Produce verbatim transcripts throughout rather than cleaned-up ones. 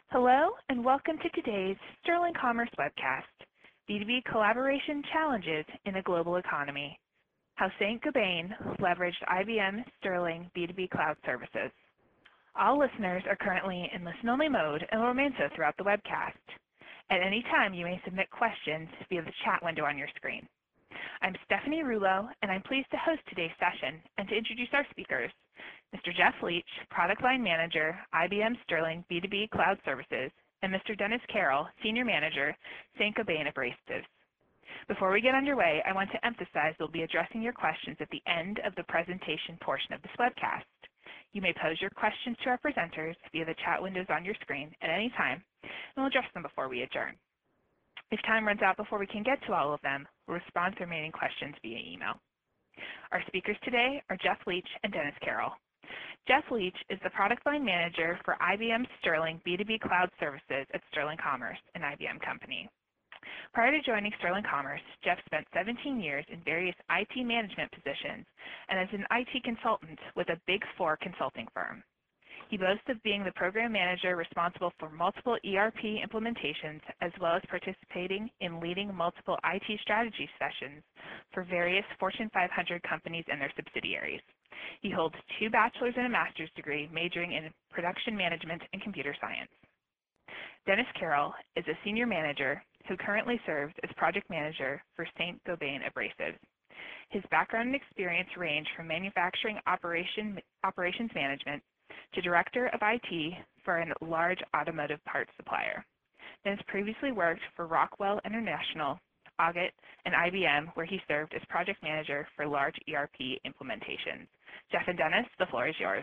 Hello, and welcome to today's Sterling Commerce webcast, B two B Collaboration Challenges in a Global Economy, how Saint-Gobain leveraged I B M Sterling B two B Cloud Services. All listeners are currently in listen-only mode and will remain so throughout the webcast. At any time, you may submit questions via the chat window on your screen. I'm Stephanie Rulo, and I'm pleased to host today's session and to introduce our speakers, Mister Jeff Leach, Product Line Manager, I B M Sterling B two B Cloud Services, and Mister Dennis Carroll, Senior Manager, Saint-Gobain Abrasives. Before we get underway, I want to emphasize we'll be addressing your questions at the end of the presentation portion of this webcast. You may pose your questions to our presenters via the chat windows on your screen at any time, and we'll address them before we adjourn. If time runs out before we can get to all of them, we'll respond to remaining questions via email. Our speakers today are Jeff Leach and Dennis Carroll. Jeff Leach is the Product Line Manager for I B M Sterling B two B Cloud Services at Sterling Commerce, an I B M company. Prior to joining Sterling Commerce, Jeff spent seventeen years in various I T management positions and as an I T consultant with a Big Four consulting firm. He boasts of being the program manager responsible for multiple E R P implementations, as well as participating in leading multiple I T strategy sessions for various Fortune five hundred companies and their subsidiaries. He holds two bachelor's and a master's degree, majoring in production management and computer science. Dennis Carroll is a senior manager who currently serves as project manager for Saint-Gobain Abrasives. His background and experience range from manufacturing operation, operations management to Director of I T for a large automotive parts supplier. Dennis previously worked for Rockwell International, Augit, and I B M, where he served as project manager for large E R P implementations. Jeff and Dennis, the floor is yours.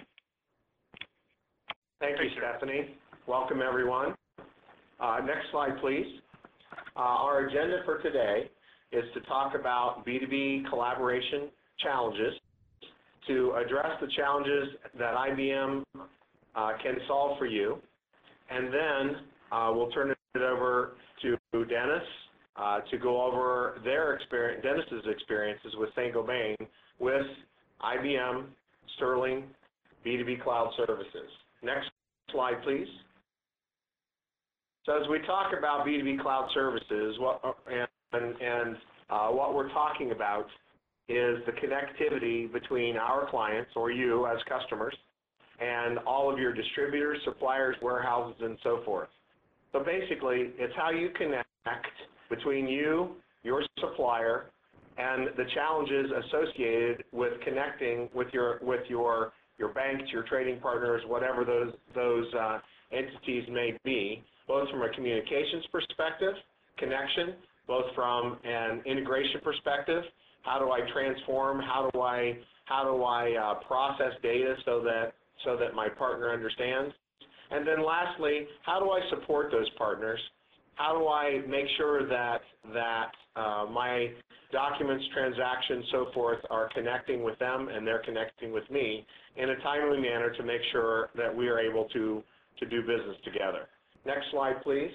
Thank you, Stephanie. Welcome, everyone. Uh, next slide, please. Uh, our agenda for today is to talk about B two B collaboration challenges, to address the challenges that I B M uh, can solve for you, and then uh, we'll turn it over to Dennis uh, to go over their experience, Dennis's experiences with Saint-Gobain with I B M Sterling B two B Cloud Services. Next slide, please. So as we talk about B two B Cloud Services, what, and, and uh, what we're talking about is the connectivity between our clients, or you as customers, and all of your distributors, suppliers, warehouses, and so forth. So basically, it's how you connect between you, your supplier, and the challenges associated with connecting with your with your your banks, your trading partners, whatever those those uh, entities may be, both from a communications perspective, connection, both from an integration perspective. How do I transform? How do I how do I uh, process data so that so that my partner understands? And then lastly, how do I support those partners? How do I make sure that that uh, my documents, transactions, so forth are connecting with them and they're connecting with me in a timely manner to make sure that we are able to to do business together? Next slide, please.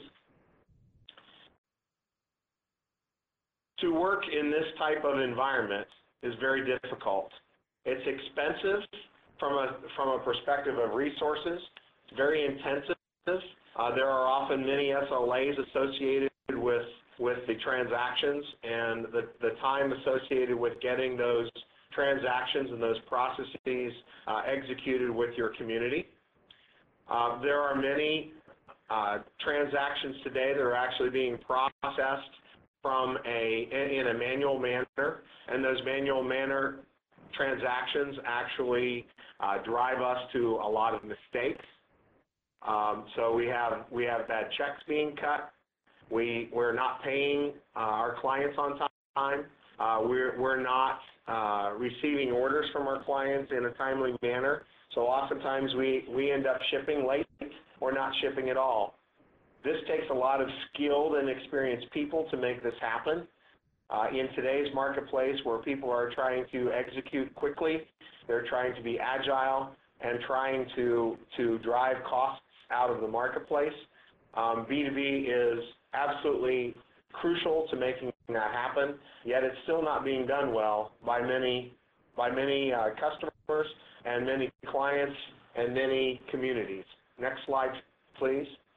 To work in this type of environment is very difficult. It's expensive from a, from a perspective of resources. It's very intensive. Uh, there are often many S L As associated with, with the transactions and the, the time associated with getting those transactions and those processes uh, executed with your community. Uh, there are many uh, transactions today that are actually being processed from a, in a manual manner, and those manual manner transactions actually uh, drive us to a lot of mistakes. Um, so we have, we have bad checks being cut. We, we're not paying uh, our clients on time. Uh, we're, we're not uh, receiving orders from our clients in a timely manner. So oftentimes we, we end up shipping late or not shipping at all. This takes a lot of skilled and experienced people to make this happen. Uh, in today's marketplace, where people are trying to execute quickly, they're trying to be agile and trying to, to drive costs out of the marketplace, um, B two B is absolutely crucial to making that happen, yet it's still not being done well by many, by many uh, customers and many clients and many communities. Next slide, please.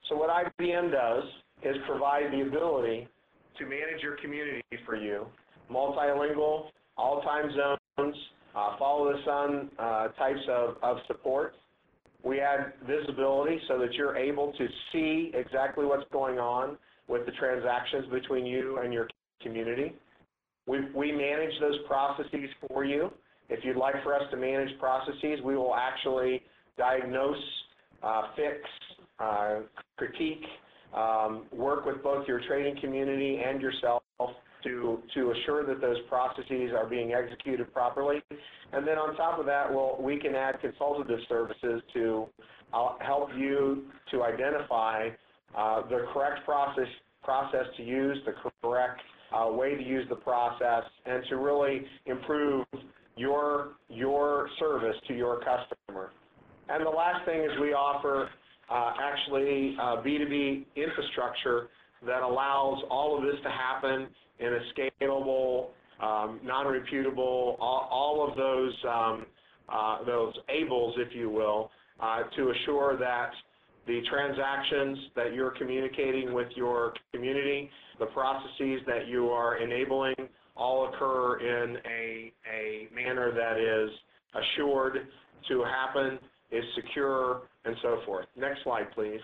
So what I B M does is provide the ability to manage your community for you, multilingual, all time zones, uh, follow the sun uh, types of, of support. We add visibility so that you're able to see exactly what's going on with the transactions between you and your community. We, we manage those processes for you. If you'd like for us to manage processes, we will actually diagnose, uh, fix, uh, critique, um, work with both your trading community and yourself to, to assure that those processes are being executed properly. And then on top of that, we'll, we can add consultative services to uh, help you to identify uh, the correct process, process to use, the correct uh, way to use the process, and to really improve your, your service to your customer. And the last thing is we offer uh, actually uh, B two B infrastructure that allows all of this to happen in a scalable, um, non-reputable, all, all of those, um, uh, those ables, if you will, uh, to assure that the transactions that you're communicating with your community, the processes that you are enabling, all occur in a, a manner that is assured to happen, is secure, and so forth. Next slide, please.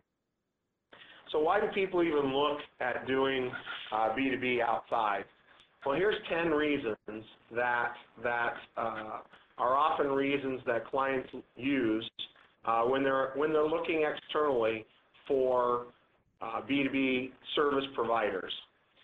So why do people even look at doing uh, B two B outside? Well, here's ten reasons that, that uh, are often reasons that clients use uh, when, they're, when they're looking externally for uh, B two B service providers.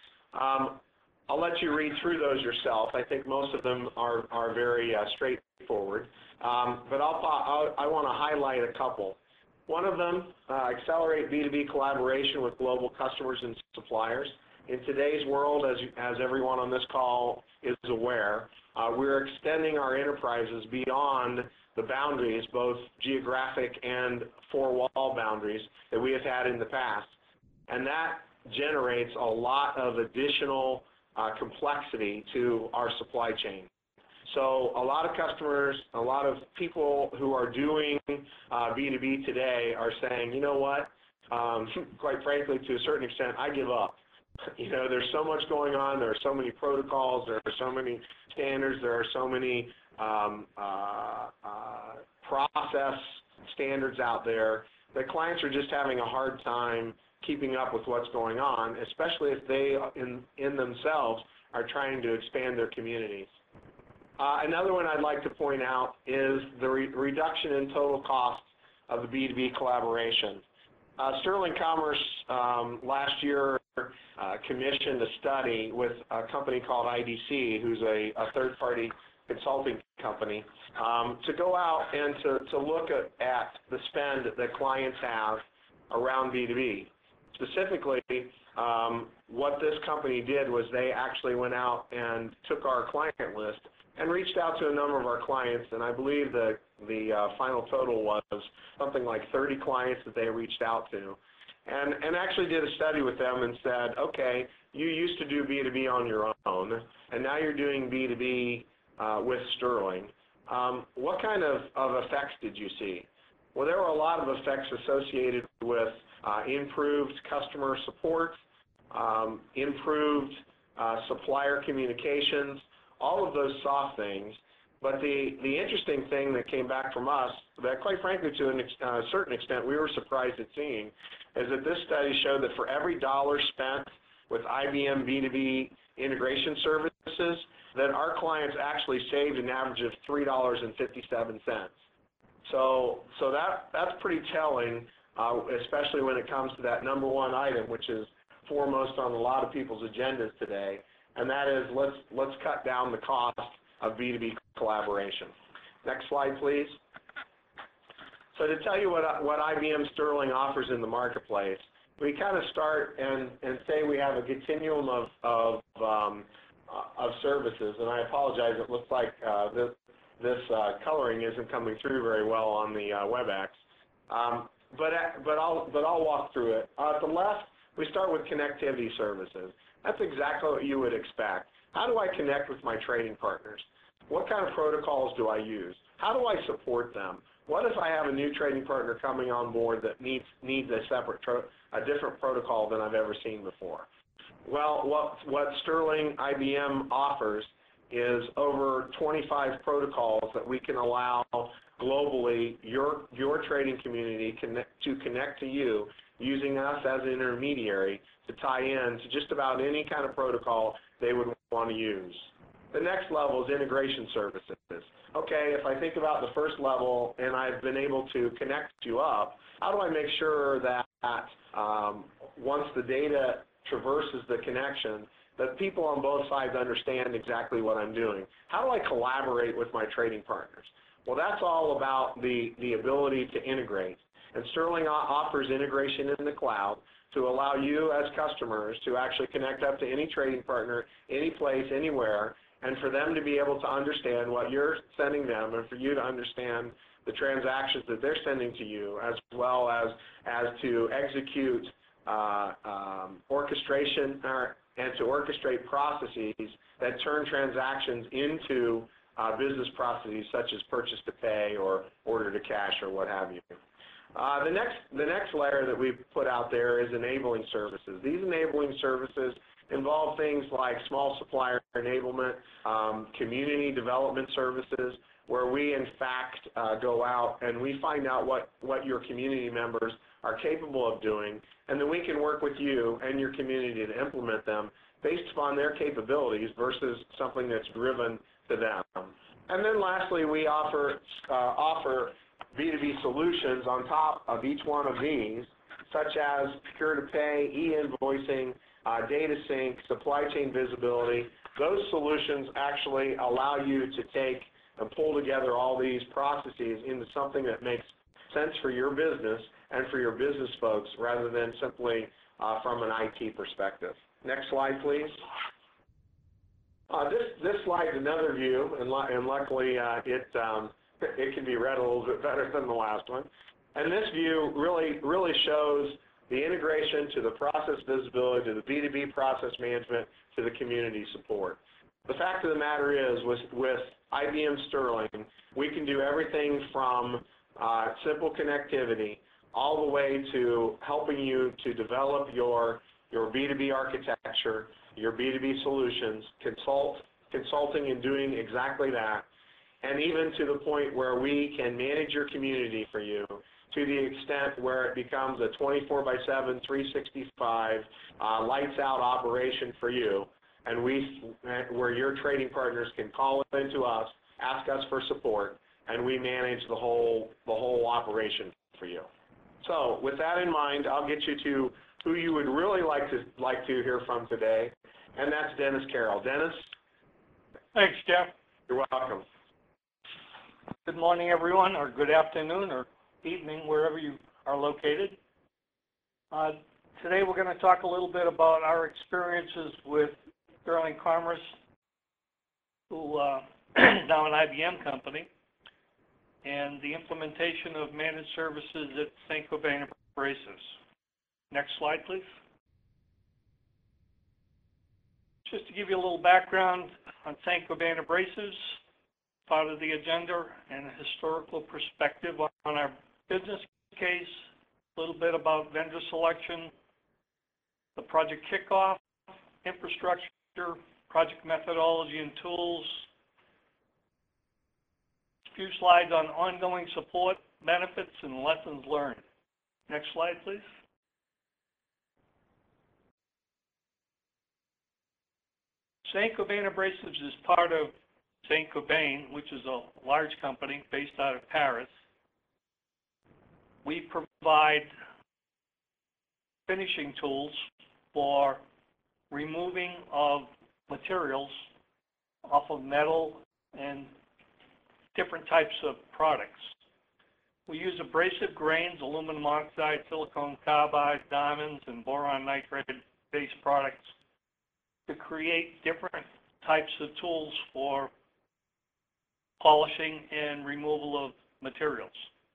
Um, I'll let you read through those yourself. I think most of them are, are very uh, straightforward, um, but I'll, I'll, I want to highlight a couple. One of them, uh, accelerate B two B collaboration with global customers and suppliers. In today's world, as, as everyone on this call is aware, uh, we're extending our enterprises beyond the boundaries, both geographic and four-wall boundaries that we have had in the past. And that generates a lot of additional uh, complexity to our supply chain. So a lot of customers, a lot of people who are doing uh, B two B today are saying, you know what, um, quite frankly, to a certain extent, I give up. You know, there's so much going on, there are so many protocols, there are so many standards, there are so many um, uh, uh, process standards out there that clients are just having a hard time keeping up with what's going on, especially if they in, in themselves are trying to expand their communities. Uh, another one I'd like to point out is the re reduction in total cost of the B two B collaboration. Uh, Sterling Commerce um, last year uh, commissioned a study with a company called I D C, who's a, a third-party consulting company, um, to go out and to, to look at, at the spend that clients have around B two B. Specifically, um, what this company did was they actually went out and took our client list and reached out to a number of our clients, and I believe the, the uh, final total was something like thirty clients that they reached out to, and, and actually did a study with them and said, okay, you used to do B two B on your own, and now you're doing B two B uh, with Sterling. Um, what kind of, of effects did you see? Well, there were a lot of effects associated with uh, improved customer support, um, improved uh, supplier communications, all of those soft things. But the, the interesting thing that came back from us, that quite frankly to a uh, certain extent we were surprised at seeing, is that this study showed that for every dollar spent with I B M B two B integration services, that our clients actually saved an average of three dollars and fifty-seven cents. So, so that, that's pretty telling, uh, especially when it comes to that number one item, which is foremost on a lot of people's agendas today, and that is let's, let's cut down the cost of B two B collaboration. Next slide, please. So to tell you what, what I B M Sterling offers in the marketplace, we kind of start and, and say we have a continuum of, of, um, of services, and I apologize, it looks like uh, this, this uh, coloring isn't coming through very well on the uh, WebEx, um, but, but, I'll, but I'll walk through it. Uh, at the left, we start with connectivity services. That's exactly what you would expect. How do I connect with my trading partners? What kind of protocols do I use? How do I support them? What if I have a new trading partner coming on board that needs needs a separate, a different protocol than I've ever seen before? Well, what, what Sterling I B M offers is over twenty-five protocols that we can allow globally your, your trading community connect, to connect to you using us as an intermediary to tie in to just about any kind of protocol they would want to use. The next level is integration services. Okay, if I think about the first level and I've been able to connect you up, how do I make sure that um, once the data traverses the connection, that people on both sides understand exactly what I'm doing? How do I collaborate with my trading partners? Well, that's all about the, the ability to integrate. And Sterling offers integration in the cloud to allow you as customers to actually connect up to any trading partner, any place, anywhere, and for them to be able to understand what you're sending them and for you to understand the transactions that they're sending to you, as well as, as to execute uh, um, orchestration or, and to orchestrate processes that turn transactions into uh, business processes such as purchase to pay or order to cash or what have you. Uh, the next the next layer that we've put out there is enabling services. These enabling services involve things like small supplier enablement, um, community development services, where we in fact uh, go out and we find out what, what your community members are capable of doing, and then we can work with you and your community to implement them based upon their capabilities versus something that's driven to them. And then lastly, we offer, uh, offer B two B solutions on top of each one of these, such as procure-to-pay, e-invoicing, uh, data sync, supply chain visibility. Those solutions actually allow you to take and pull together all these processes into something that makes sense for your business and for your business folks rather than simply uh, from an I T perspective. Next slide, please. Uh, this, this slide is another view, and, and luckily uh, it, um, it can be read a little bit better than the last one. And this view really, really shows the integration to the process visibility, to the B two B process management, to the community support. The fact of the matter is, with, with I B M Sterling, we can do everything from uh, simple connectivity all the way to helping you to develop your, your B two B architecture, your B two B solutions, consult, consulting and doing exactly that, and even to the point where we can manage your community for you to the extent where it becomes a twenty-four by seven, three sixty-five, uh, lights out operation for you, and we, where your trading partners can call into us, ask us for support, and we manage the whole, the whole operation for you. So with that in mind, I'll get you to who you would really like to, like to hear from today, and that's Dennis Carroll. Dennis? Thanks, Jeff. You're welcome. Good morning, everyone, or good afternoon, or evening, wherever you are located. Uh, today we're going to talk a little bit about our experiences with Sterling Commerce, who uh, now an I B M company, and the implementation of managed services at Saint-Gobain Abrasives. Next slide, please. Just to give you a little background on Saint-Gobain Abrasives, part of the agenda and a historical perspective on our business case, a little bit about vendor selection, the project kickoff, infrastructure, project methodology and tools, a few slides on ongoing support, benefits, and lessons learned. Next slide, please. Saint-Gobain Abrasives is part of Saint-Gobain, which is a large company based out of Paris. We provide finishing tools for removing of materials off of metal and different types of products. We use abrasive grains, aluminum oxide, silicon carbide, diamonds, and boron nitride-based products to create different types of tools for polishing and removal of materials.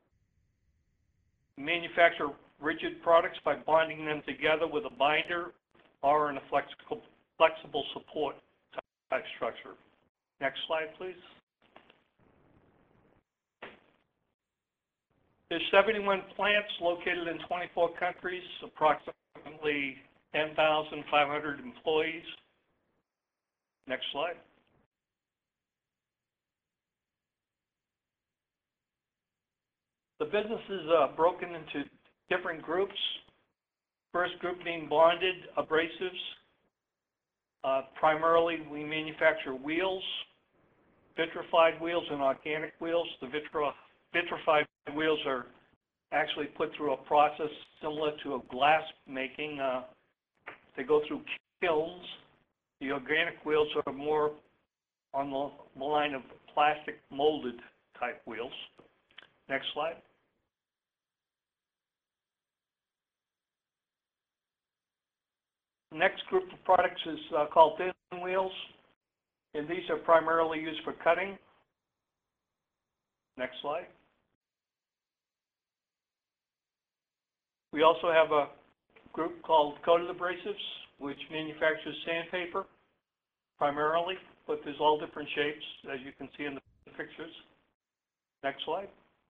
We manufacture rigid products by bonding them together with a binder or in a flexible, flexible support type structure. Next slide, please. There's seventy-one plants located in twenty-four countries, approximately ten thousand five hundred employees. Next slide. The business is uh, broken into different groups. First group being bonded abrasives. Uh, primarily, we manufacture wheels, vitrified wheels and organic wheels. The vitri vitrified wheels are actually put through a process similar to a glass making. Uh, they go through kilns. The organic wheels are more on the line of plastic molded type wheels. Next slide. The next group of products is uh, called thin wheels, and these are primarily used for cutting. Next slide. We also have a group called coated abrasives, which manufactures sandpaper primarily, but there's all different shapes, as you can see in the pictures. Next slide.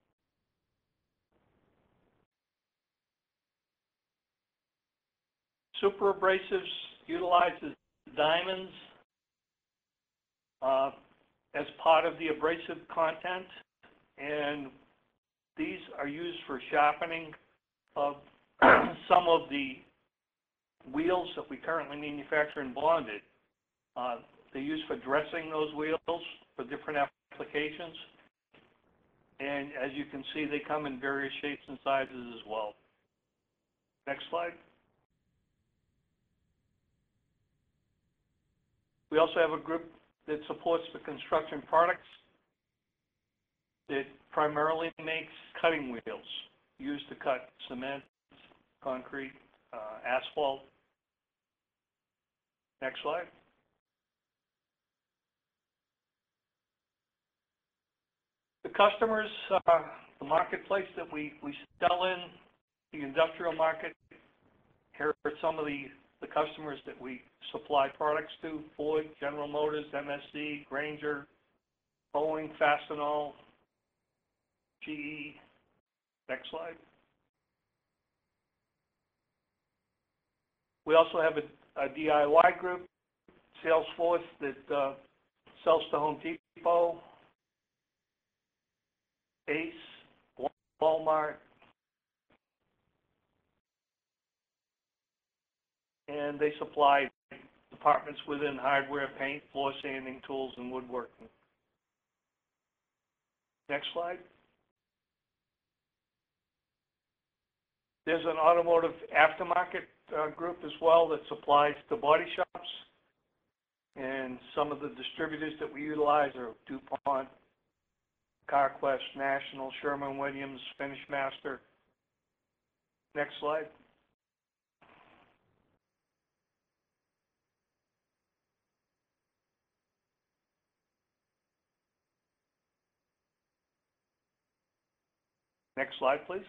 Super abrasives utilizes diamonds uh, as part of the abrasive content, and these are used for sharpening of some of the wheels that we currently manufacture and bonded. Uh, they're used for dressing those wheels for different applications, and as you can see, they come in various shapes and sizes as well. Next slide. We also have a group that supports the construction products that primarily makes cutting wheels used to cut cement, concrete, uh, asphalt. Next slide. The customers, uh, the marketplace that we, we sell in, the industrial market, here are some of the, the customers that we supply products to: Ford, General Motors, M S C, Grainger, Boeing, Fastenal, G E. Next slide. We also have a, a D I Y group, Salesforce, that uh, sells to Home Depot, Ace, Walmart, and they supply departments within hardware, paint, floor sanding, tools, and woodworking. Next slide. There's an automotive aftermarket uh, group as well that supplies to body shops, and some of the distributors that we utilize are DuPont, CarQuest, National, Sherwin-Williams, FinishMaster. Next slide. Next slide, please.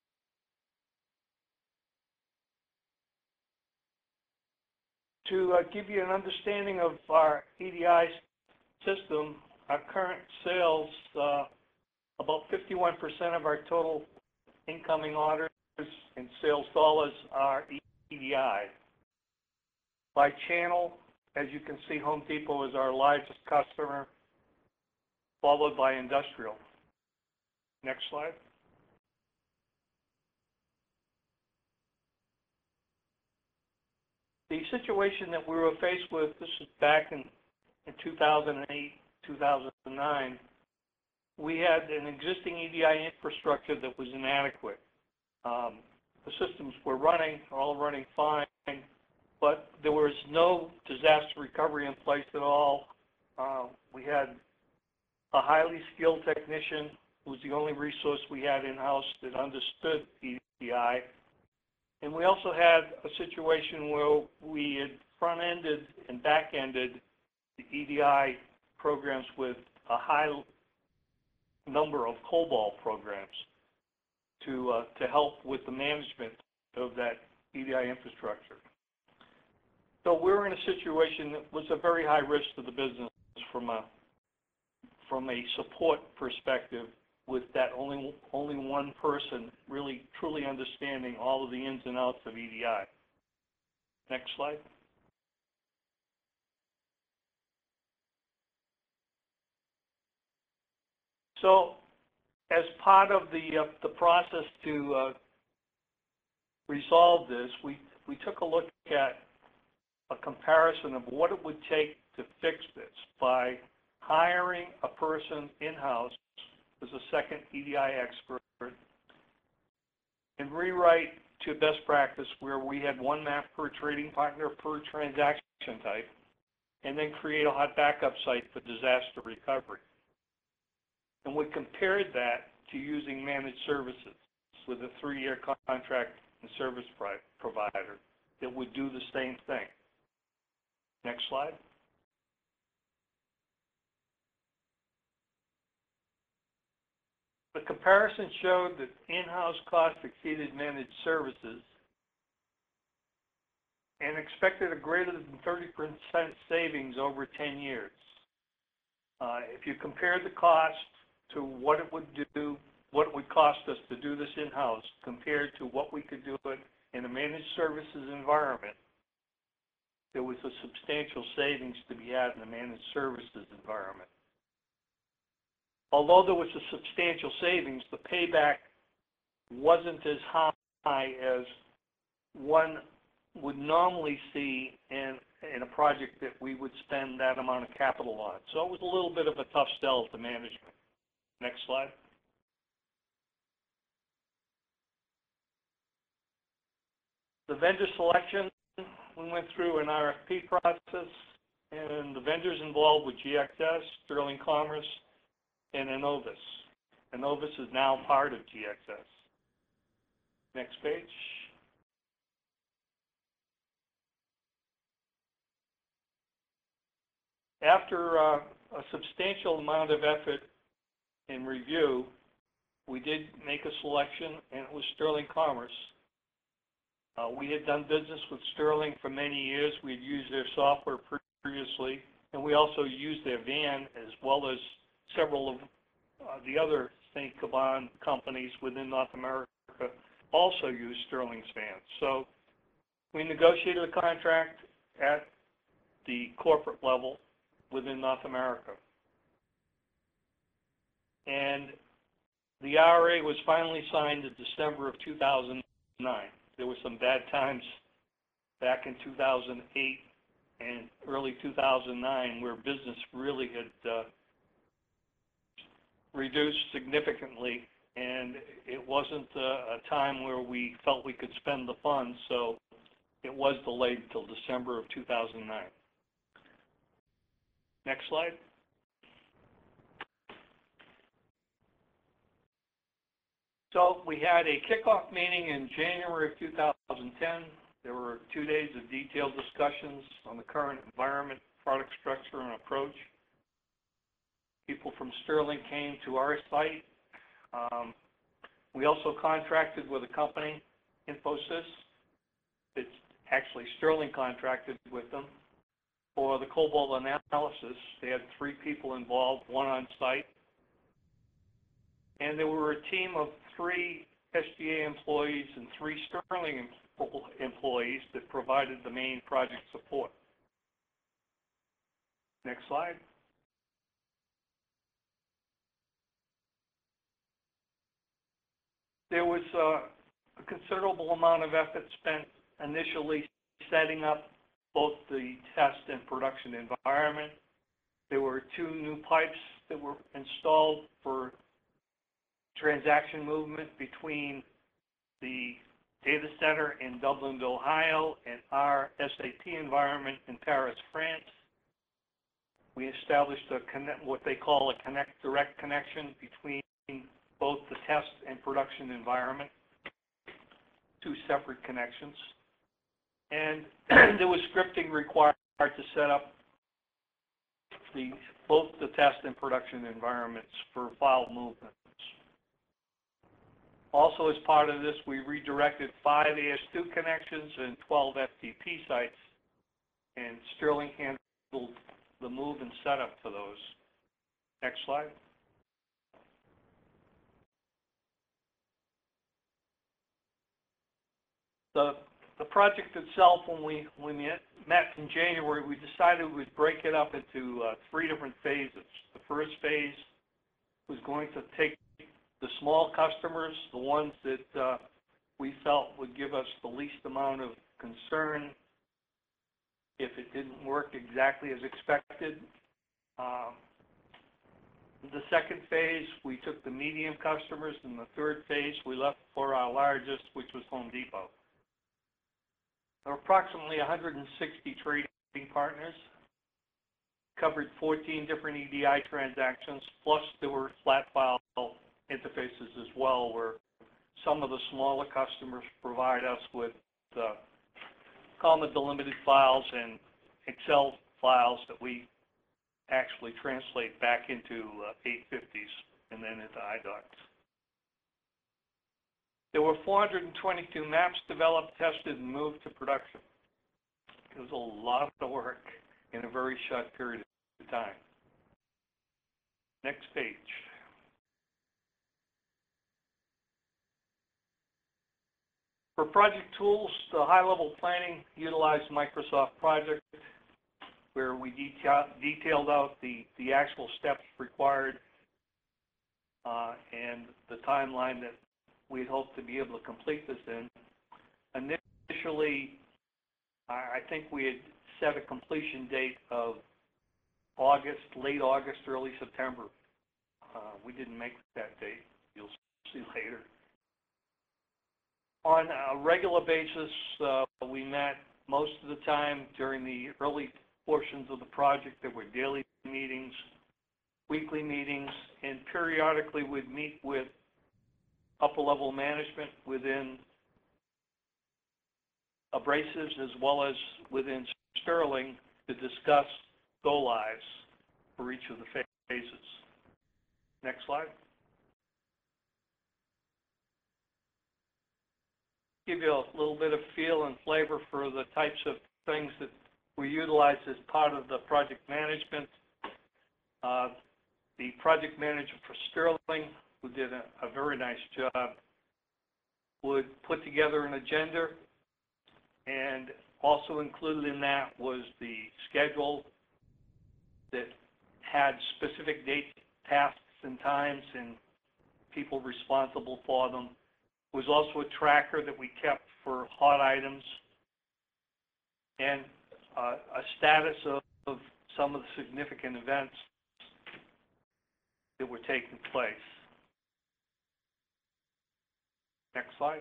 To uh, give you an understanding of our E D I system, our current sales, uh, about fifty-one percent of our total incoming orders and sales dollars are E D I. By channel, as you can see, Home Depot is our largest customer, followed by industrial. Next slide. The situation that we were faced with, this is back in, in two thousand eight, two thousand nine, we had an existing E D I infrastructure that was inadequate. Um, the systems were running, all running fine, but there was no disaster recovery in place at all. Uh, we had a highly skilled technician who was the only resource we had in-house that understood E D I. And we also had a situation where we had front-ended and back-ended the E D I programs with a high number of COBOL programs to, uh, to help with the management of that E D I infrastructure. So we're in a situation that was a very high risk to the business from a, from a support perspective with that only, only one person really truly understanding all of the ins and outs of E D I. Next slide. So, as part of the, uh, the process to uh, resolve this, we, we took a look at a comparison of what it would take to fix this by hiring a person in-house as a second E D I expert and rewrite to best practice where we had one map per trading partner per transaction type, and then create a hot backup site for disaster recovery. And we compared that to using managed services with a three-year contract and service provider that would do the same thing. Next slide. The comparison showed that in-house costs exceeded managed services and expected a greater than thirty percent savings over ten years. Uh, if you compare the cost to what it would do, what it would cost us to do this in-house compared to what we could do it in a managed services environment, there was a substantial savings to be had in the managed services environment. Although there was a substantial savings, the payback wasn't as high as one would normally see in, in a project that we would spend that amount of capital on. So it was a little bit of a tough sell to management. Next slide. The vendor selection, we went through an R F P process, and the vendors involved with G X S, Sterling Commerce, and Innovis. Innovis is now part of G X S. Next page. After uh, a substantial amount of effort and review, we did make a selection, and it was Sterling Commerce. Uh, we had done business with Sterling for many years. We had used their software previously, and we also used their van as well as several of uh, the other Saint Gobain companies within North America also use Sterling's vans. So we negotiated a contract at the corporate level within North America. And the I R A was finally signed in December of two thousand nine. There were some bad times back in two thousand eight and early two thousand nine where business really had uh, reduced significantly, and it wasn't a, a time where we felt we could spend the funds, so it was delayed until December of two thousand nine. Next slide. So we had a kickoff meeting in January of two thousand ten. There were two days of detailed discussions on the current environment, product structure, and approach. People from Sterling came to our site. Um, we also contracted with a company, Infosys. It's actually Sterling contracted with them for the COBOL analysis. They had three people involved, one on site. And there were a team of three S G A employees and three Sterling employees that provided the main project support. Next slide. There was uh, a considerable amount of effort spent initially setting up both the test and production environment. There were two new pipes that were installed for transaction movement between the data center in Dublin, Ohio, and our S A P environment in Paris, France. We established a connect, what they call a connect direct connection between both the test and production environment, two separate connections. And there was scripting required to set up the, both the test and production environments for file movements. Also, as part of this, we redirected five A S two connections and twelve F T P sites, and Sterling handled the move and setup for those. Next slide. The, the project itself, when we, when we met in January, we decided we'd break it up into uh, three different phases. The first phase was going to take the small customers, the ones that uh, we felt would give us the least amount of concern if it didn't work exactly as expected. Um, the second phase, we took the medium customers, and the third phase, we left for our largest, which was Home Depot. There were approximately one hundred sixty trading partners, covered fourteen different E D I transactions, plus there were flat file interfaces as well, where some of the smaller customers provide us with uh, comma delimited files and Excel files that we actually translate back into uh, eight fifties and then into I docs. There were four hundred twenty-two maps developed, tested, and moved to production. It was a lot of work in a very short period of time. Next page. For project tools, the high-level planning utilized Microsoft Project, where we detail, detailed out the, the actual steps required uh, and the timeline that we had hoped to be able to complete this in. Initially, I think we had set a completion date of August, late August, early September. Uh, we didn't make that date. You'll see later. On a regular basis, uh, we met most of the time during the early portions of the project. There were daily meetings, weekly meetings, and periodically we'd meet with upper-level management within Abrasives as well as within Sterling to discuss go-lives for each of the phases. Next slide. Give you a little bit of feel and flavor for the types of things that we utilize as part of the project management. Uh, the project manager for Sterling, who did a, a very nice job, would put together an agenda, and also included in that was the schedule that had specific dates, tasks, and times, and people responsible for them. There was also a tracker that we kept for hot items, and uh, a status of, of some of the significant events that were taking place. Next slide.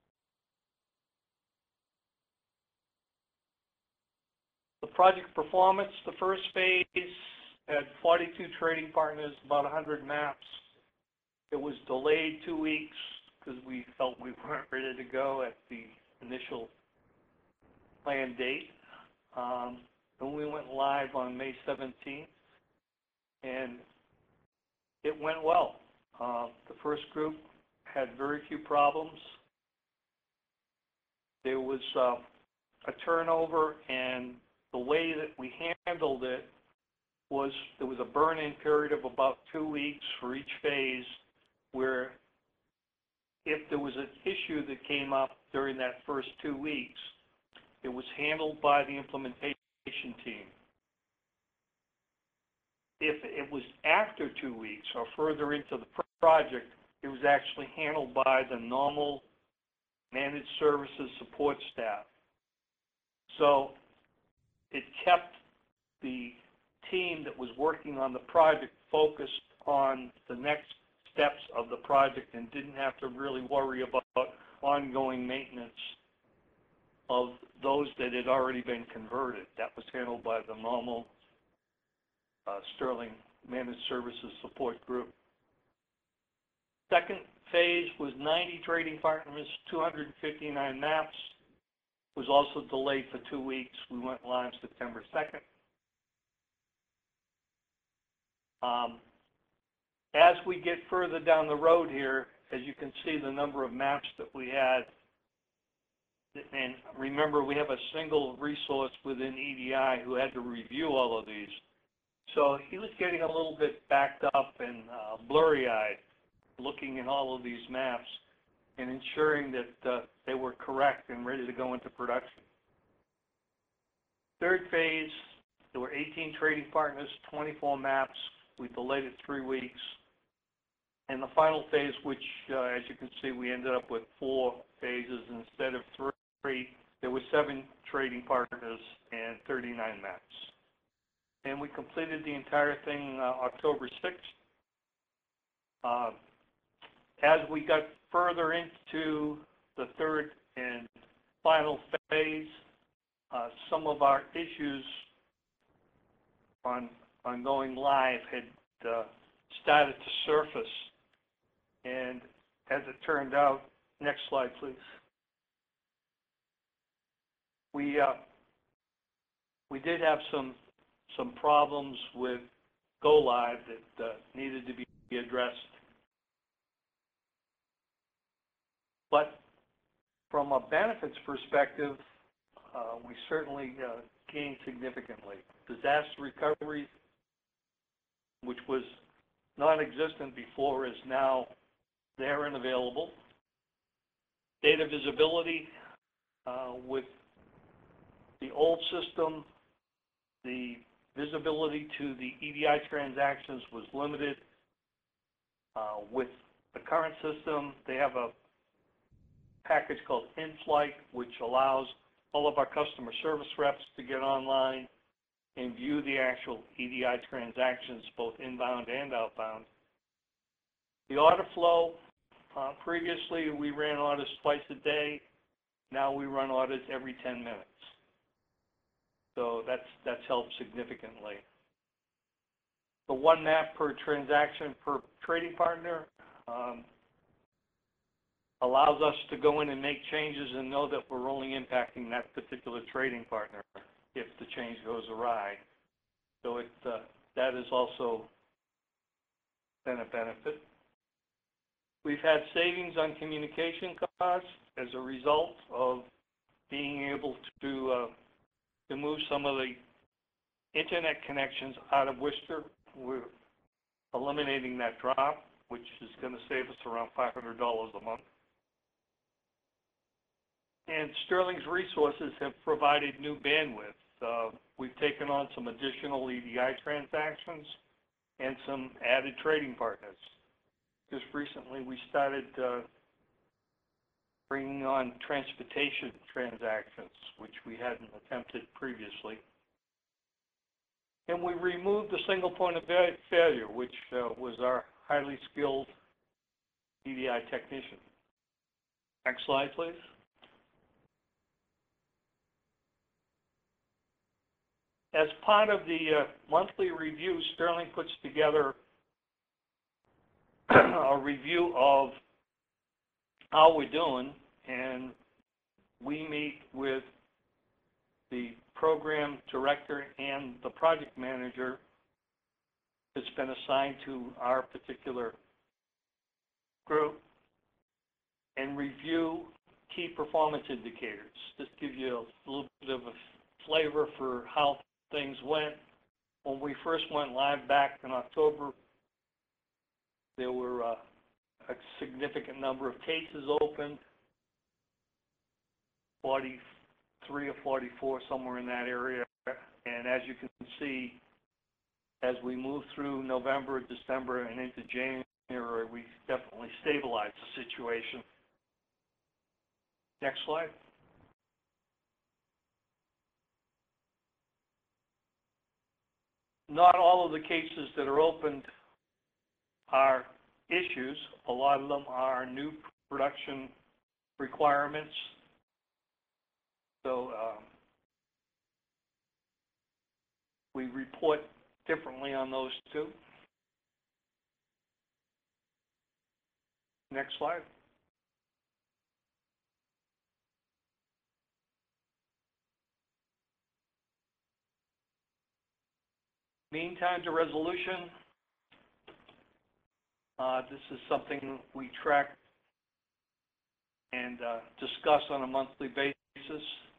The project performance, the first phase had forty-two trading partners, about one hundred maps. It was delayed two weeks because we felt we weren't ready to go at the initial planned date. Um, and we went live on May seventeenth, and it went well. Uh, the first group had very few problems. There was uh, a turnover, and the way that we handled it was there was a burn-in period of about two weeks for each phase, where if there was an issue that came up during that first two weeks, it was handled by the implementation team. If it was after two weeks or further into the project, it was actually handled by the normal managed services support staff. So it kept the team that was working on the project focused on the next steps of the project and didn't have to really worry about ongoing maintenance of those that had already been converted. That was handled by the normal uh, Sterling Managed Services Support Group. Second phase was ninety trading partners, two hundred fifty-nine maps. Was also delayed for two weeks. We went live September second. Um, as we get further down the road here, as you can see the number of maps that we had, and remember we have a single resource within E D I who had to review all of these. So he was getting a little bit backed up and uh, blurry-eyed looking at all of these maps. and ensuring that uh, they were correct and ready to go into production. Third phase, there were eighteen trading partners, twenty-four maps. We delayed it three weeks. And the final phase, which, uh, as you can see, we ended up with four phases instead of three. There were seven trading partners and thirty-nine maps. And we completed the entire thing uh, October sixth. Uh, as we got further into the third and final phase, uh, some of our issues on, on going live had uh, started to surface. And as it turned out, next slide, please. We uh, we did have some some problems with go live that uh, needed to be addressed. But from a benefits perspective, uh, we certainly uh, gained significantly. Disaster recovery, which was non-existent before, is now there and available. Data visibility uh, with the old system, the visibility to the E D I transactions was limited. Uh, with the current system, they have a package called InFlight, which allows all of our customer service reps to get online and view the actual E D I transactions, both inbound and outbound. The order flow, uh, previously we ran orders twice a day. Now we run orders every ten minutes. So that's, that's helped significantly. The one map per transaction per trading partner um, allows us to go in and make changes and know that we're only impacting that particular trading partner if the change goes awry. So it, uh, that has also been a benefit. We've had savings on communication costs as a result of being able to, uh, to move some of the internet connections out of Worcester. We're eliminating that drop, which is going to save us around five hundred dollars a month. And Sterling's resources have provided new bandwidth. Uh, we've taken on some additional E D I transactions and some added trading partners. Just recently, we started uh, bringing on transportation transactions, which we hadn't attempted previously. And we removed the single point of failure, which uh, was our highly skilled E D I technician. Next slide, please. As part of the uh, monthly review, Sterling puts together a review of how we're doing, and we meet with the program director and the project manager that's been assigned to our particular group and review key performance indicators. This gives you a little bit of a flavor for how things went. When we first went live back in October, there were uh, a significant number of cases opened, forty-three or forty-four, somewhere in that area. And as you can see, as we move through November, December, and into January, we definitely stabilized the situation. Next slide. Not all of the cases that are opened are issues. A lot of them are new production requirements. So um, we report differently on those too. Next slide. Mean time to resolution. Uh, this is something we track and uh, discuss on a monthly basis.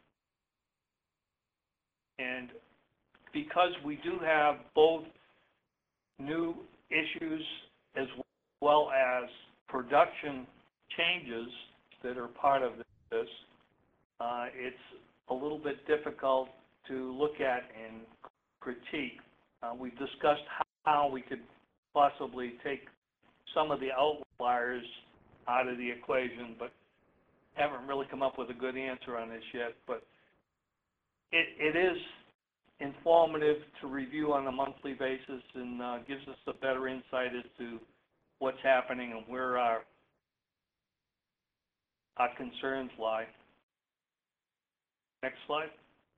And because we do have both new issues as well as production changes that are part of this, uh, it's a little bit difficult to look at and critique. Uh, we've discussed how we could possibly take some of the outliers out of the equation, but haven't really come up with a good answer on this yet. But it, it is informative to review on a monthly basis and uh, gives us a better insight as to what's happening and where our, our concerns lie. Next slide.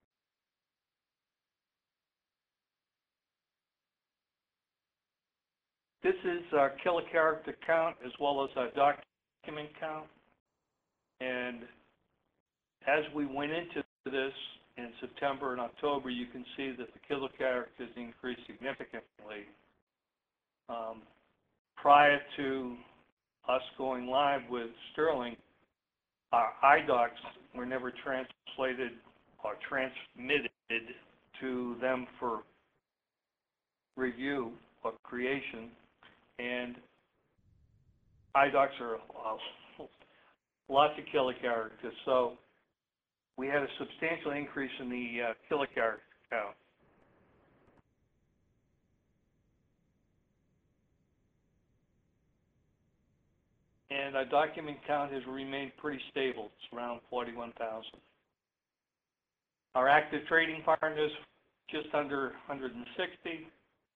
This is our killer character count as well as our document count. And as we went into this in September and October, you can see that the killer characters increased significantly. Um, prior to us going live with Sterling, our I docs were never translated or transmitted to them for review or creation. And I docs are uh, lots of killer characters, so we had a substantial increase in the uh, killer character count. And our document count has remained pretty stable. It's around forty-one thousand. Our active trading partners, just under one hundred sixty.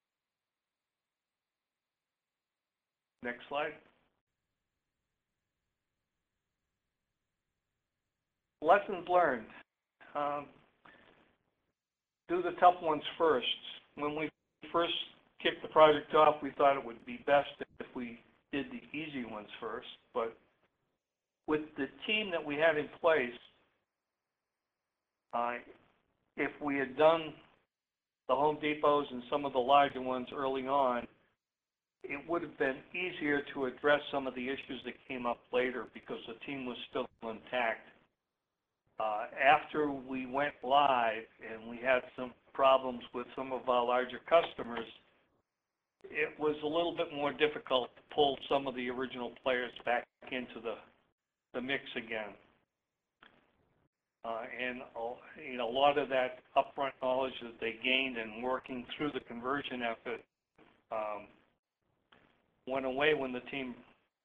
Next slide. Lessons learned. Um, do the tough ones first. When we first kicked the project off, we thought it would be best if we did the easy ones first. But with the team that we had in place, uh, if we had done the Home Depots and some of the larger ones early on, it would have been easier to address some of the issues that came up later because the team was still intact. Uh, after we went live and we had some problems with some of our larger customers, it was a little bit more difficult to pull some of the original players back into the, the mix again. Uh, and uh, you know, a lot of that upfront knowledge that they gained in working through the conversion effort um, went away when the team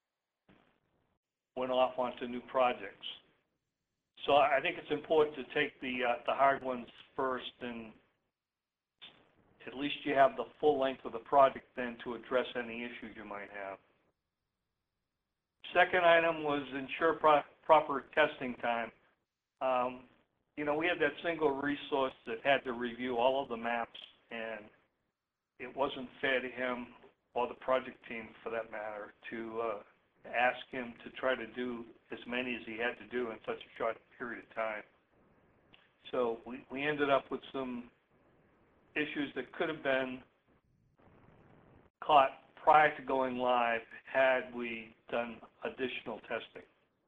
went off onto new projects. So I think it's important to take the uh, the hard ones first, and at least you have the full length of the project then to address any issues you might have. Second item was ensure pro proper testing time. Um, you know, we had that single resource that had to review all of the maps, and it wasn't fair to him or the project team, for that matter, to uh, ask him to try to do as many as he had to do in such a short period of time. So we, we ended up with some issues that could have been caught prior to going live had we done additional testing.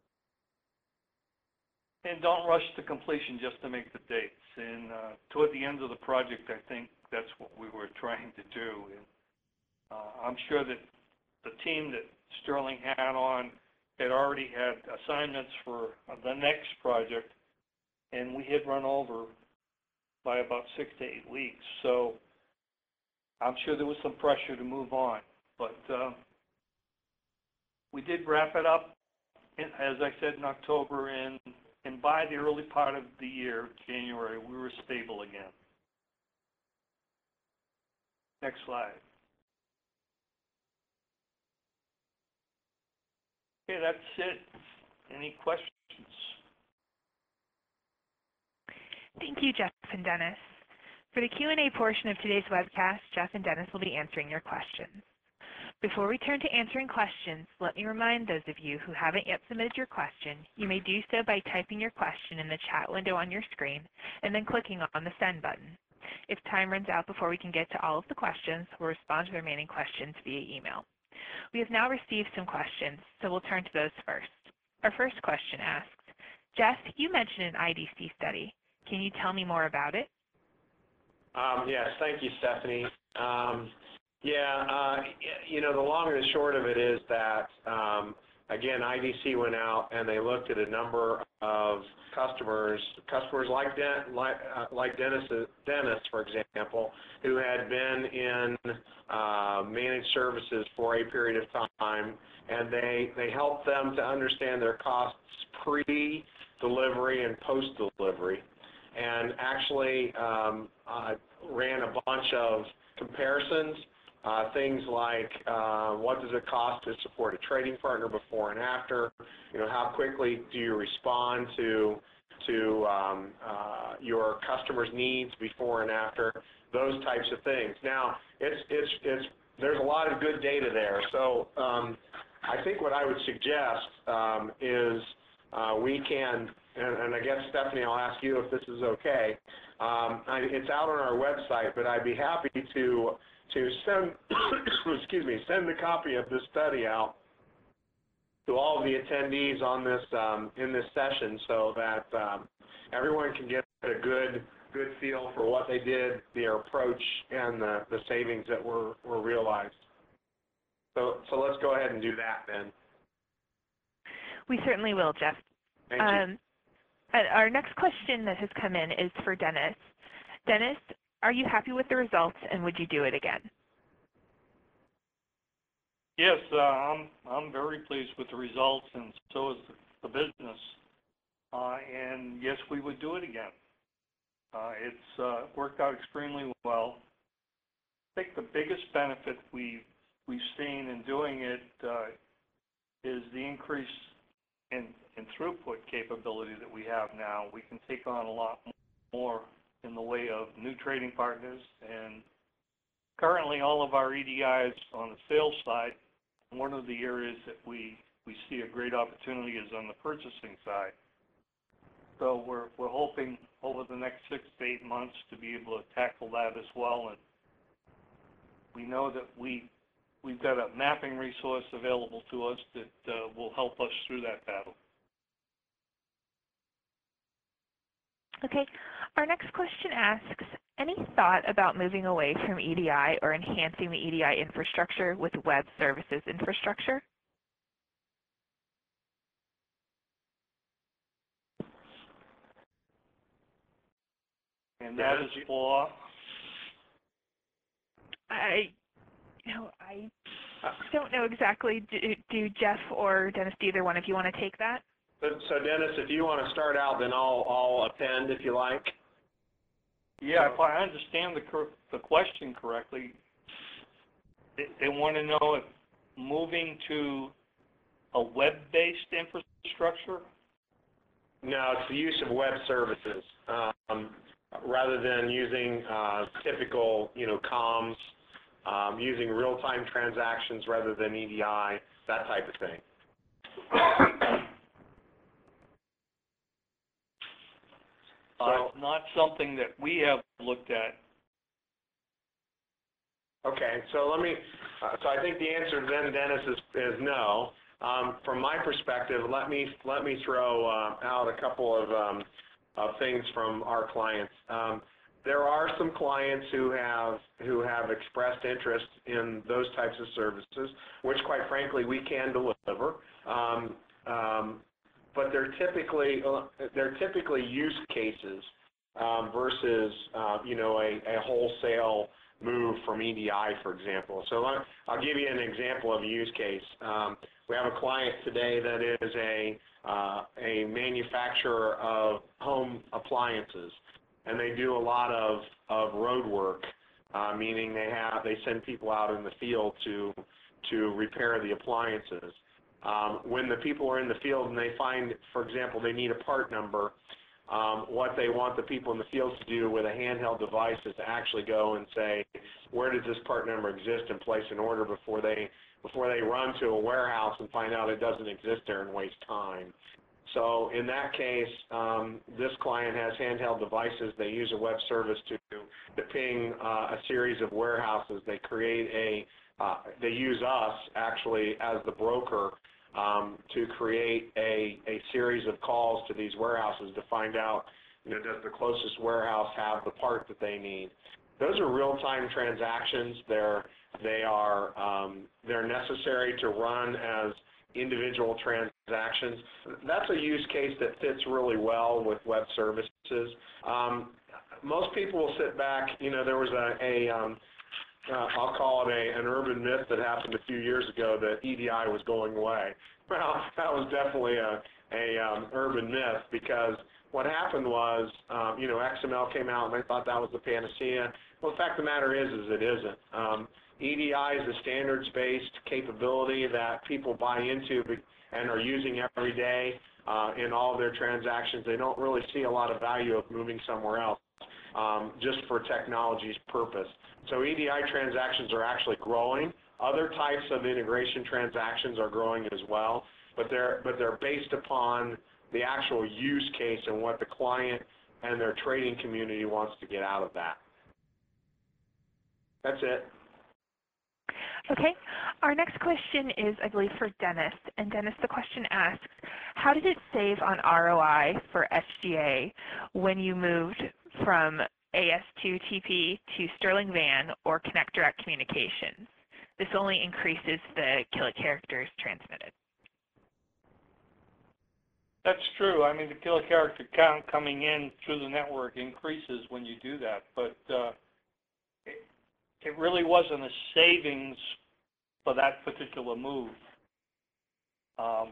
And don't rush to completion just to make the dates. And uh, toward the end of the project, I think that's what we were trying to do. And uh, I'm sure that the team that Sterling had on had already had assignments for the next project, and we had run over by about six to eight weeks. So I'm sure there was some pressure to move on. But uh, we did wrap it up, in, as I said, in October, and, and by the early part of the year, January, we were stable again. Next slide. Okay, that's it. Any questions? Thank you, Jeff and Dennis. For the Q and A portion of today's webcast, Jeff and Dennis will be answering your questions. Before we turn to answering questions, let me remind those of you who haven't yet submitted your question, you may do so by typing your question in the chat window on your screen and then clicking on the send button. If time runs out before we can get to all of the questions, we'll respond to the remaining questions via email. We have now received some questions, so we'll turn to those first. Our first question asks, Jeff, you mentioned an I D C study. Can you tell me more about it? Um, yes, thank you, Stephanie. Um, yeah, uh, you know, the long and the short of it is that um, again, I D C went out and they looked at a number of customers, customers like Den, like, uh, like Dennis, Dennis, for example, who had been in uh, managed services for a period of time, and they they helped them to understand their costs pre-delivery and post-delivery, and actually um, uh, ran a bunch of comparisons. Uh, things like uh, what does it cost to support a trading partner before and after? You know, how quickly do you respond to to um, uh, your customers' needs before and after? Those types of things. Now, it's it's it's there's a lot of good data there. So um, I think what I would suggest um, is uh, we can, and, and I guess Stephanie, I'll ask you if this is okay. Um, I, it's out on our website, but I'd be happy to. to send, excuse me, send a copy of this study out to all of the attendees on this, um, in this session so that um, everyone can get a good, good feel for what they did, their approach, and the, the savings that were, were realized. So, so let's go ahead and do that then. We certainly will, Jeff. Thank um, you. And our next question that has come in is for Dennis. Dennis, are you happy with the results, and would you do it again? Yes, uh, I'm I'm very pleased with the results, and so is the, the business. Uh, and yes, we would do it again. Uh, it's uh, worked out extremely well. I think the biggest benefit we we've seen in doing it uh, is the increase in, in throughput capability that we have now. We can take on a lot more in the way of new trading partners, and currently all of our E D Is on the sales side, one of the areas that we, we see a great opportunity is on the purchasing side. So we're, we're hoping over the next six to eight months to be able to tackle that as well, and we know that we, we've got a mapping resource available to us that uh, will help us through that battle. Okay. Our next question asks, any thought about moving away from E D I or enhancing the E D I infrastructure with web services infrastructure? And that is for? I, you know, I don't know exactly. Do, do Jeff or Dennis, do either one of you want to take that? So, so Dennis, if you want to start out, then I'll, I'll append if you like. Yeah, if I understand the, the question correctly, they, they want to know if moving to a web-based infrastructure? No, it's the use of web services um, rather than using uh, typical, you know, comms, um, using real-time transactions rather than E D I, that type of thing. So, uh, it's not something that we have looked at. Okay, so let me, uh, so I think the answer then, Dennis, is, is no. Um, from my perspective, let me, let me throw uh, out a couple of, um, of things from our clients. Um, there are some clients who have, who have expressed interest in those types of services, which quite frankly we can deliver. Um, um, but they're typically uh, they're typically use cases um, versus uh, you know a, a wholesale move from E D I, for example. So I'll give you an example of a use case. Um, we have a client today that is a uh, a manufacturer of home appliances, and they do a lot of of road work, uh, meaning they have they send people out in the field to to repair the appliances. Um, when the people are in the field and they find, for example, they need a part number, um, what they want the people in the field to do with a handheld device is to actually go and say, where does this part number exist, and place an order before they before they run to a warehouse and find out it doesn't exist there and waste time. So in that case, um, this client has handheld devices. They use a web service to, to ping uh, a series of warehouses. They create a Uh, they use us actually as the broker um, to create a, a series of calls to these warehouses to find out, you know, does the closest warehouse have the part that they need. Those are real-time transactions. They're they are um, they're necessary to run as individual transactions. That's a use case that fits really well with web services. Um, most people will sit back, you know, there was a, a um, uh, I'll call it a, an urban myth that happened a few years ago that E D I was going away. Well, that was definitely a, a um, urban myth, because what happened was, um, you know, X M L came out and they thought that was the panacea. Well, the fact of the matter is, is it isn't. Um, E D I is a standards-based capability that people buy into and are using every day uh, in all of their transactions. They don't really see a lot of value of moving somewhere else, um, just for technology's purpose. So E D I transactions are actually growing. Other types of integration transactions are growing as well, but they're, but they're based upon the actual use case and what the client and their trading community wants to get out of that. That's it. Okay. Our next question is, I believe, for Dennis. And Dennis, the question asks, how did it save on R O I for S G A when you moved from A S two T P to Sterling V A N or Connect Direct Communications? This only increases the kilocharacters transmitted. That's true. I mean, the kilocharacter count coming in through the network increases when you do that, but uh, it, it really wasn't a savings for that particular move. Um,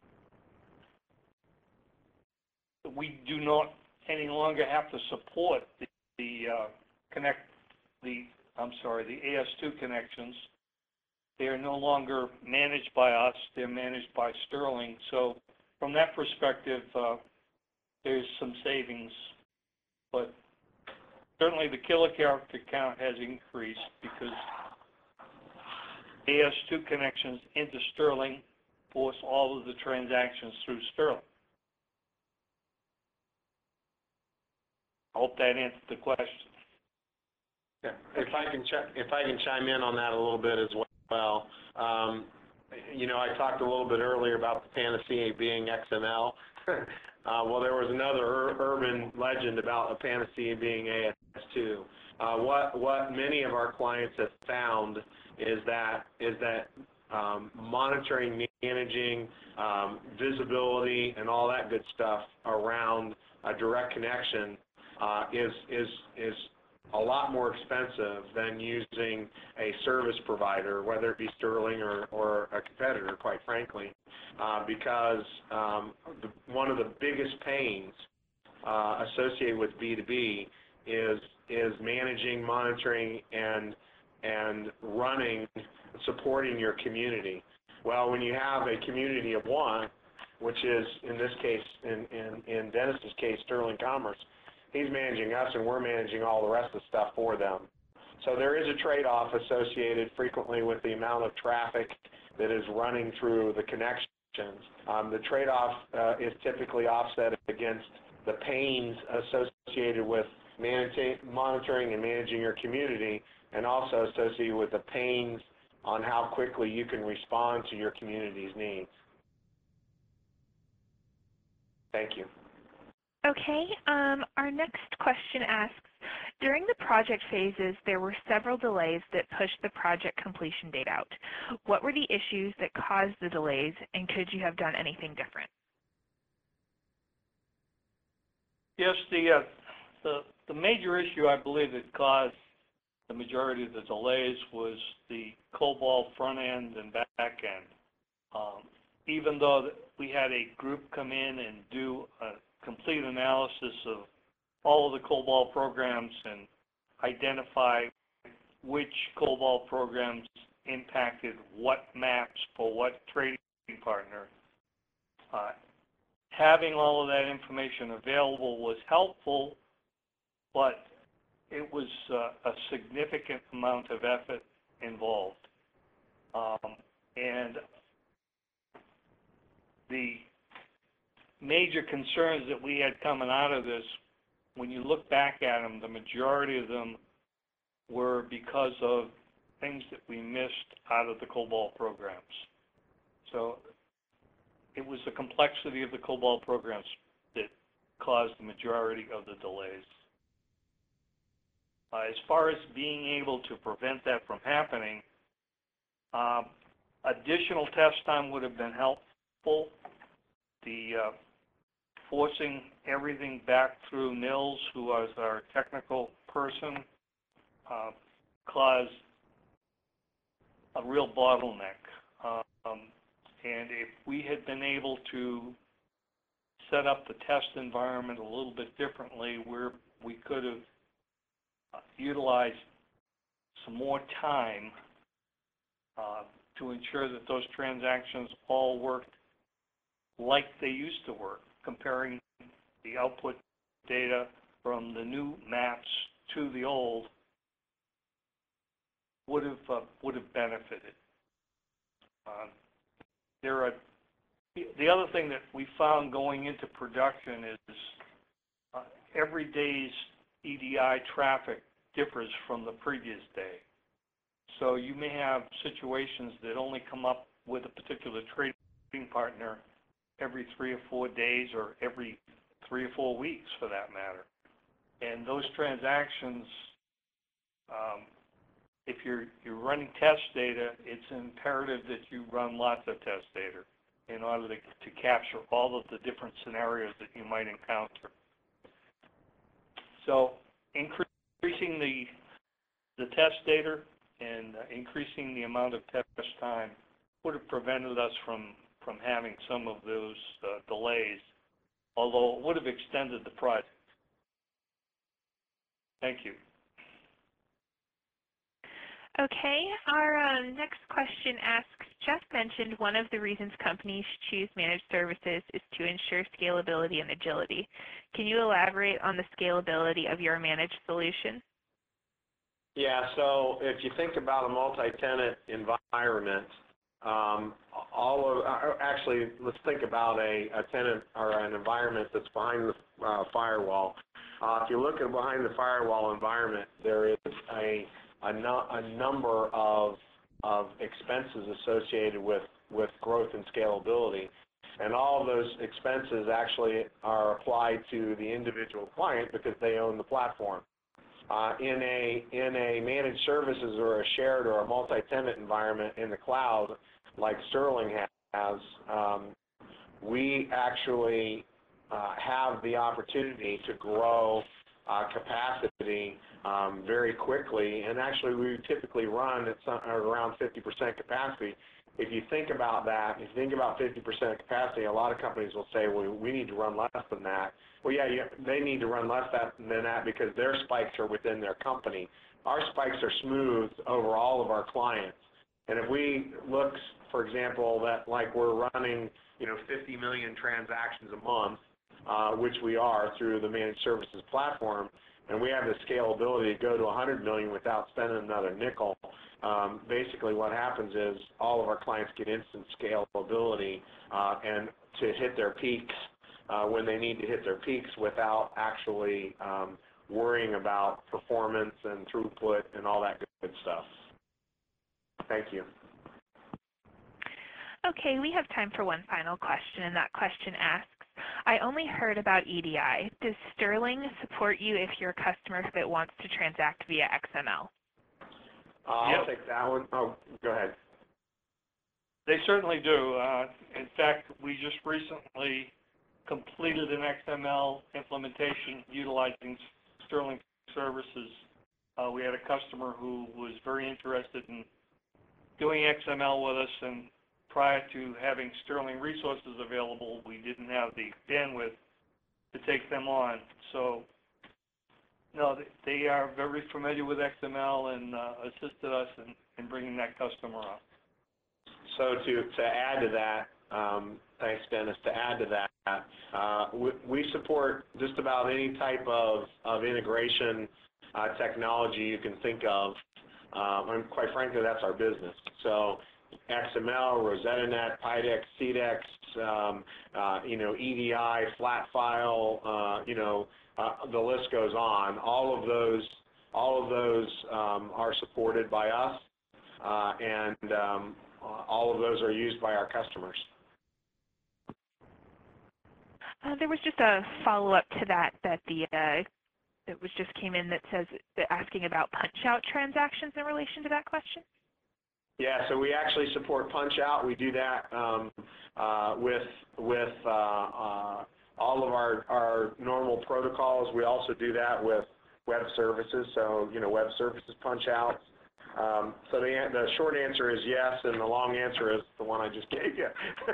we do not any longer have to support the, the uh, connect the I'm sorry the A S two connections. They are no longer managed by us. They're managed by Sterling. So from that perspective, uh, there's some savings, but certainly the kilocharacter count has increased because A S two connections into Sterling force all of the transactions through Sterling. I hope that answered the question. Yeah. If I can ch if I can chime in on that a little bit as well. Um, you know, I talked a little bit earlier about the panacea being X M L. uh, well, there was another ur urban legend about a panacea being A S two. Uh, what what many of our clients have found is that is that um, monitoring, managing, um, visibility, and all that good stuff around a direct connection uh, is is is a lot more expensive than using a service provider, whether it be Sterling or, or a competitor, quite frankly, uh, because um, the, one of the biggest pains uh, associated with B two B is is managing, monitoring, and and running, supporting your community. Well, when you have a community of one, which is in this case, in in, in Dennis's case, Sterling Commerce, he's managing us and we're managing all the rest of the stuff for them. So there is a trade-off associated frequently with the amount of traffic that is running through the connections. Um, the trade-off uh, is typically offset against the pains associated with monitoring and managing your community, and also associated with the pains on how quickly you can respond to your community's needs. Thank you. Okay, um, our next question asks, during the project phases, there were several delays that pushed the project completion date out. What were the issues that caused the delays, and could you have done anything different? Yes, the, uh, the, the major issue I believe that caused the majority of the delays was the COBOL front end and back end. Um, even though we had a group come in and do a complete analysis of all of the COBOL programs and identify which COBOL programs impacted what maps for what trading partner. Uh, having all of that information available was helpful, but it was uh, a significant amount of effort involved. Um, and the major concerns that we had coming out of this, when you look back at them, the majority of them were because of things that we missed out of the COBOL programs. So it was the complexity of the COBOL programs that caused the majority of the delays. Uh, as far as being able to prevent that from happening, uh, Additional test time would have been helpful. The uh, forcing everything back through Nils, who was our technical person, uh, caused a real bottleneck. Um, and if we had been able to set up the test environment a little bit differently, where we could have uh, utilized some more time uh, to ensure that those transactions all worked like they used to work, comparing the output data from the new maps to the old, would have uh, would have benefited. Uh, there are the other thing that we found going into production is uh, every day's E D I traffic differs from the previous day. So you may have situations that only come up with a particular trading partner every three or four days, or every three or four weeks for that matter. And those transactions, um, if you're, you're running test data, it's imperative that you run lots of test data in order to, to capture all of the different scenarios that you might encounter. So increasing the, the test data and uh, increasing the amount of test time would have prevented us from, from having some of those uh, delays, although it would have extended the project. Thank you. Okay, our um, next question asks, Jeff mentioned one of the reasons companies choose managed services is to ensure scalability and agility. Can you elaborate on the scalability of your managed solution? Yeah, so if you think about a multi-tenant environment, um, all of, uh, actually, let's think about a, a tenant or an environment that's behind the uh, firewall. Uh, if you look at behind the firewall environment, there is a A, no, a number of, of expenses associated with, with growth and scalability. And all of those expenses actually are applied to the individual client because they own the platform. Uh, in, a, in a managed services or a shared or a multi-tenant environment in the cloud, like Sterling has, um, we actually uh, have the opportunity to grow uh, capacity Um, very quickly, and actually we typically run at some, around fifty percent capacity. If you think about that, if you think about fifty percent capacity, a lot of companies will say, well, we need to run less than that. Well, yeah, you, they need to run less than that because their spikes are within their company. Our spikes are smooth over all of our clients. And if we look, for example, that like we're running, you know, fifty million transactions a month, uh, which we are through the managed services platform, and we have the scalability to go to one hundred million without spending another nickel. Um, basically what happens is all of our clients get instant scalability uh, and to hit their peaks uh, when they need to hit their peaks without actually um, worrying about performance and throughput and all that good stuff. Thank you. Okay, we have time for one final question, and that question asks, I only heard about E D I. Does Sterling support you if you're a customer that wants to transact via X M L? Uh, I'll Yep. take that one. Oh, go ahead. They certainly do. Uh, in fact, we just recently completed an X M L implementation utilizing Sterling services. Uh, we had a customer who was very interested in doing X M L with us, and prior to having Sterling resources available, we didn't have the bandwidth to take them on. So, no, they are very familiar with X M L and uh, assisted us in, in bringing that customer on. So to, to add to that, um, thanks, Dennis, to add to that, uh, we, we support just about any type of, of integration uh, technology you can think of, um, and quite frankly, that's our business. So X M L, RosettaNet, PyDex, CDEX, um, uh, you know, E D I, flat file, uh, you know, uh, the list goes on. All of those, all of those um, are supported by us, uh, and um, all of those are used by our customers. Uh, there was just a follow-up to that that the uh, that was just came in that says that asking about punch-out transactions in relation to that question. Yeah, so we actually support Punch-Out. We do that um, uh, with with uh, uh, all of our, our normal protocols. We also do that with web services, so, you know, web services Punch-Outs. Um, so the, the short answer is yes, and the long answer is the one I just gave you.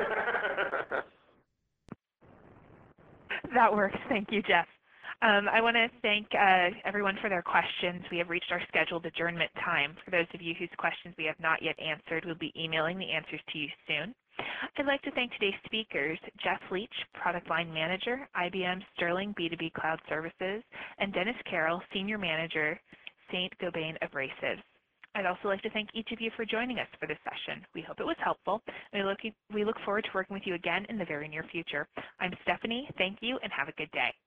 That works. Thank you, Jeff. Um, I want to thank uh, everyone for their questions. We have reached our scheduled adjournment time. For those of you whose questions we have not yet answered, we'll be emailing the answers to you soon. I'd like to thank today's speakers, Jeff Leach, Product Line Manager, I B M Sterling B two B Cloud Services, and Dennis Carroll, Senior Manager, Saint-Gobain Abrasives. I'd also like to thank each of you for joining us for this session. We hope it was helpful, and we look, we look forward to working with you again in the very near future. I'm Stephanie. Thank you, and have a good day.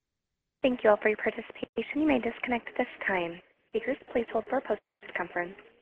Thank you all for your participation. You may disconnect at this time. Speakers, please hold for a post-conference.